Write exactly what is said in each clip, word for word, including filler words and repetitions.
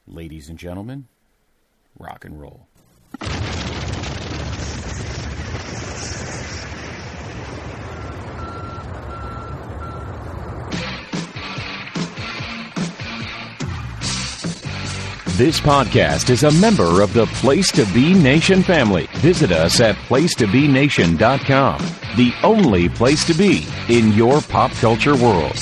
Ladies and gentlemen, rock and roll. This podcast is a member of the Place to Be Nation family. Visit us at place to be nation dot com, the only place to be in your pop culture world.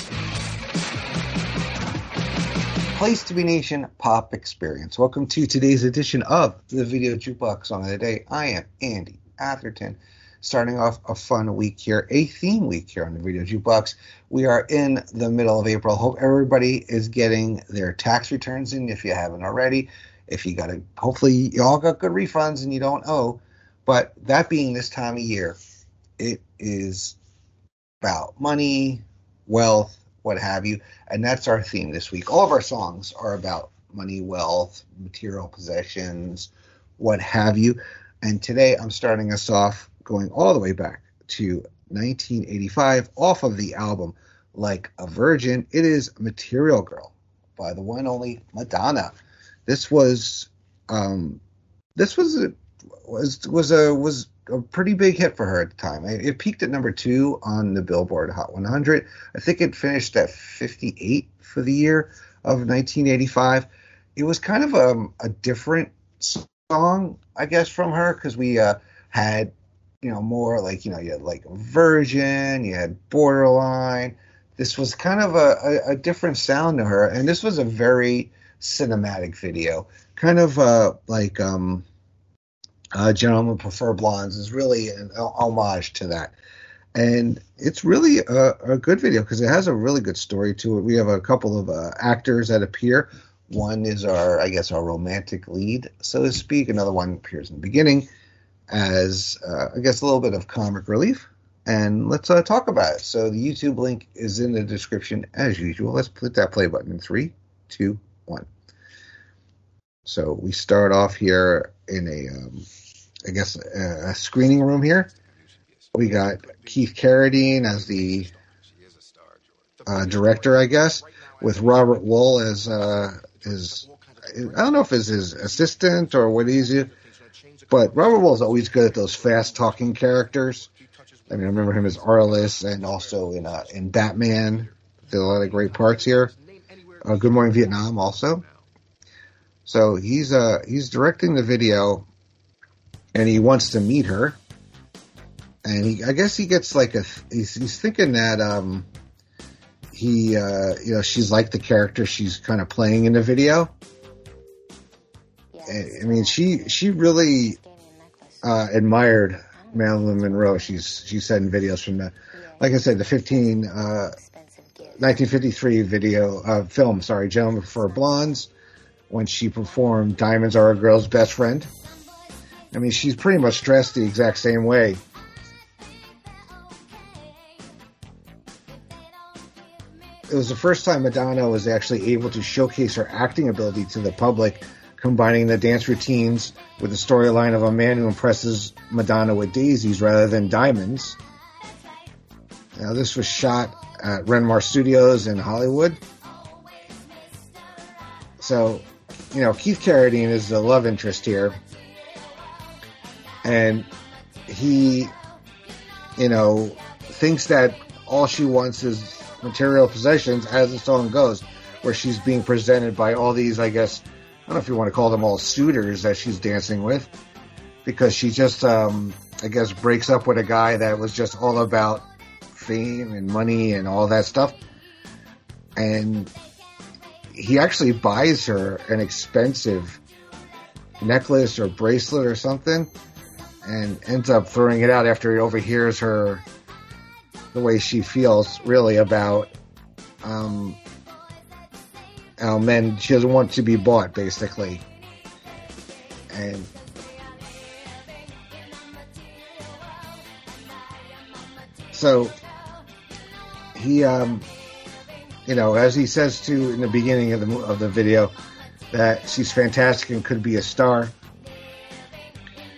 Place to Be Nation Pop Experience. Welcome to today's edition of the Video Jukebox Song of the Day. I am Andy Atherton. Starting off a fun week here, a theme week here on the Video Jukebox. We are in the middle of April. Hope everybody is getting their tax returns in if you haven't already. If you got to, hopefully you all got good refunds and you don't owe. But that being this time of year, it is about money, wealth, what have you. And that's our theme this week. All of our songs are about money, wealth, material possessions, what have you. And today I'm starting us off going all the way back to nineteen eighty-five off of the album Like a Virgin. It is Material Girl by the one and only Madonna. This was um, this was a, was was a was a pretty big hit for her at the time. It peaked at number two on the Billboard Hot one hundred. I think it finished at fifty-eight for the year of nineteen eighty-five. It was kind of a, a different song, I guess, from her, because we uh, had, you know, more like, you know, you had like Virgin, you had Borderline. This was kind of a, a, a different sound to her, and this was a very cinematic video, kind of uh, like um, uh, Gentlemen Prefer Blondes is really an homage to that. And it's really a, a good video because it has a really good story to it. We have a couple of uh, actors that appear. One is our, I guess, our romantic lead, so to speak. Another one appears in the beginning as, uh, I guess, a little bit of comic relief. And let's uh, talk about it. So the YouTube link is in the description as usual. Let's put that play button in three, two, one. So we start off here in a, um, I guess, a, a screening room here. We got Keith Carradine as the uh, director, I guess, with Robert Wuhl as uh, his, I don't know if it's his assistant or what he's, but Robert Wuhl is always good at those fast-talking characters. I mean, I remember him as Arliss and also in uh, in Batman. Did a lot of great parts here. Uh, Good Morning Vietnam also. So he's uh he's directing the video, and he wants to meet her. And he, I guess he gets like a, he's, he's thinking that um he uh you know she's like the character she's kind of playing in the video. I mean, she she really uh, admired Marilyn Monroe. She's she said in videos from the, like I said, the fifteen uh, nineteen fifty-three video uh, film. Sorry, Gentlemen Prefer Blondes, when she performed "Diamonds Are a Girl's Best Friend." I mean, she's pretty much dressed the exact same way. It was the first time Madonna was actually able to showcase her acting ability to the public, combining the dance routines with the storyline of a man who impresses Madonna with daisies rather than diamonds. Now, this was shot at Renmar Studios in Hollywood. So, you know, Keith Carradine is the love interest here. And he, you know, thinks that all she wants is material possessions as the song goes, where she's being presented by all these, I guess, I don't know if you want to call them all suitors that she's dancing with, because she just, um, I guess, breaks up with a guy that was just all about fame and money and all that stuff. And he actually buys her an expensive necklace or bracelet or something and ends up throwing it out after he overhears her, the way she feels really about um, how men, she doesn't want to be bought, basically. And so he, um, you know, as he says to in the beginning of the of the video, that she's fantastic and could be a star,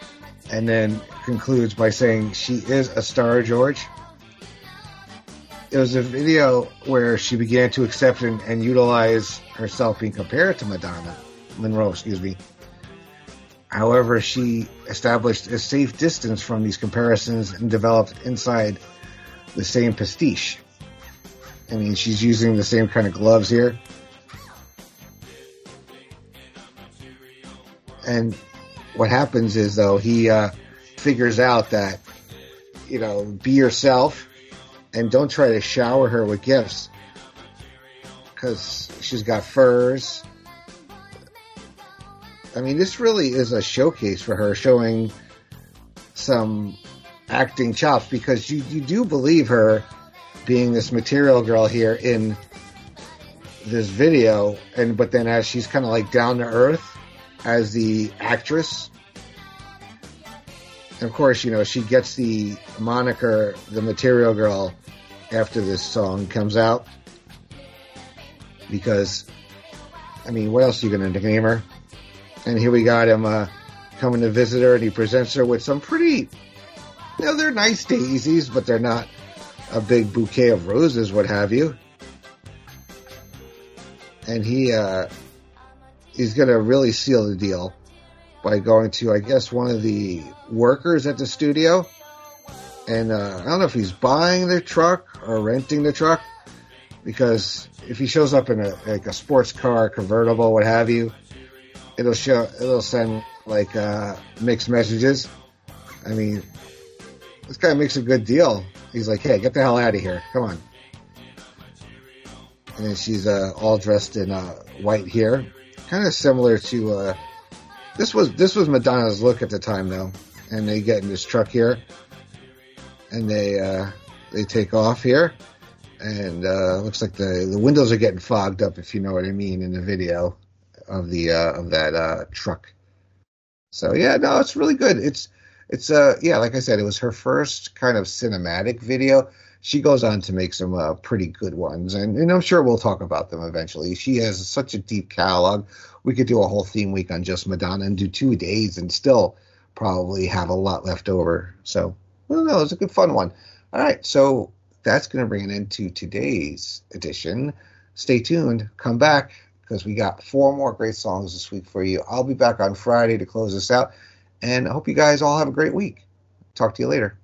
and then concludes by saying she is a star, George. it was a video where she began to accept and, and utilize herself being compared to Madonna, Monroe, excuse me. However, she established a safe distance from these comparisons and developed inside the same pastiche. I mean, she's using the same kind of gloves here. And what happens is, though, he uh, figures out that, you know, be yourself and don't try to shower her with gifts because she's got furs. I mean, this really is a showcase for her, showing some acting chops, because you, you do believe her being this material girl here in this video, and but then as she's kind of like down to earth as the actress. And of course, you know, she gets the moniker, the material girl, after this song comes out. Because, I mean, what else are you going to name her? And here we got him uh, coming to visit her, and he presents her with some pretty, you know, they're nice daisies, but they're not a big bouquet of roses, what have you. And he, uh, he's going to really seal the deal by going to, I guess, one of the workers at the studio. And uh, I don't know if he's buying the truck or renting the truck, because if he shows up in a like a sports car, convertible, what have you, it'll show, it'll send like uh, mixed messages. I mean, this guy makes a good deal. He's like, hey, get the hell out of here. Come on. And then she's uh, all dressed in uh, white here. Kind of similar to, uh, this was this was Madonna's look at the time, though. And they get in this truck here. And they uh, they take off here. And uh, looks like the, the windows are getting fogged up, if you know what I mean, in the video of the uh, of that uh, truck. So, yeah, no, it's really good. It's It's, uh, yeah, like I said, it was her first kind of cinematic video. She goes on to make some uh, pretty good ones, and, and I'm sure we'll talk about them eventually. She has such a deep catalog. We could do a whole theme week on just Madonna and do two days and still probably have a lot left over. So, I don't know, it was a good fun one. All right, so that's going to bring it into today's edition. Stay tuned. Come back, because we got four more great songs this week for you. I'll be back on Friday to close this out. And I hope you guys all have a great week. Talk to you later.